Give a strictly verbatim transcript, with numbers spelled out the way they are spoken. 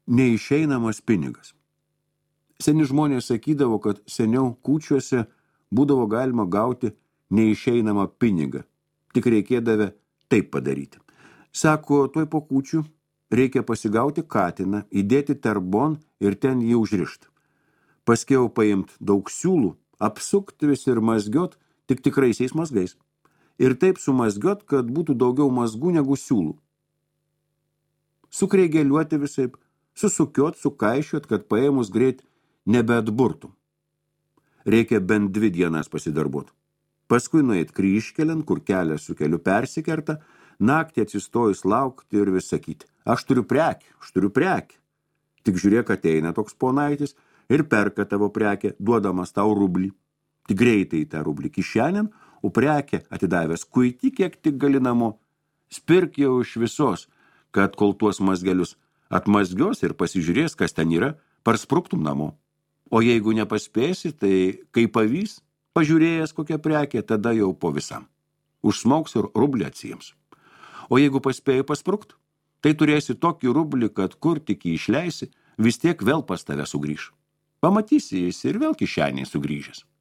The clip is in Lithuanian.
Neišeinamas pinigas. Seni žmonės sakydavo, kad seniau kūčiuose būdavo galima gauti neišeinamą pinigą. Tik reikėdavo taip padaryti. Sako, tuoj po kūčių reikia pasigauti katiną, įdėti terbon ir ten jį užrišti. Paskiau paimti daug siūlų, apsukti vis ir mazgiot tik tikraisiais mazgais. Ir taip sumazgiot, kad būtų daugiau mazgų negu siūlų. Sukreigeliuoti visaip, susukiot, sukaišiot, kad paėmus greit nebeatburtų. Reikia bent dvi dienas pasidarbuot. Paskui nueit kryžkelian, kur kelias su keliu persikerta, naktį atsistojus laukti ir vis sakyti, aš turiu prekį, aš turiu prekį. Tik žiūrėk, ateina toks ponaitis ir perka tavo prekę, duodamas tau rublį. Tik greitai tą rublį kišenėn, o prekę atidavęs kuiti, kiek tik gali namo. Spirk jau iš visos, kad kol tuos mazgelius atmazgios ir pasižiūrės, kas ten yra, parspruktum namo. O jeigu nepaspėsi, tai kai pavys, pažiūrėjęs kokią prekę, tada jau po visam. Užsmauks ir rublį atsijams. O jeigu paspėjai pasprukt, tai turėsi tokį rublį, kad kur tik jį išleisi, vis tiek vėl pas tave sugrįž. Pamatysi jis ir vėl kišeniai sugrįžęs.